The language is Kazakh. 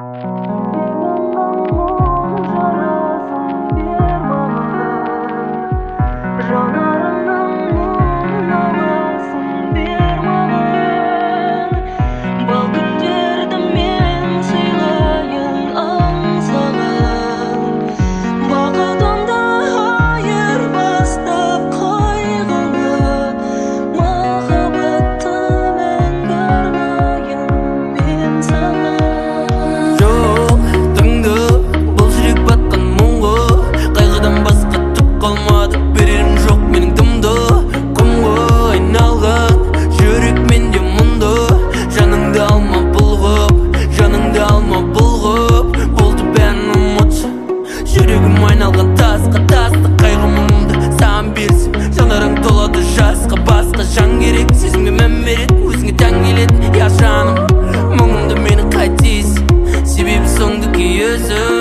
Жүрегім айналған тасқа қайғы мұңымды саған берсем, жанарың толады жасқа, басқа жан керек. Сезімге мән береді, өзіңе тән келеді. Я жаным, мұңымды мені қайтесің, себебі соңды кей өзің.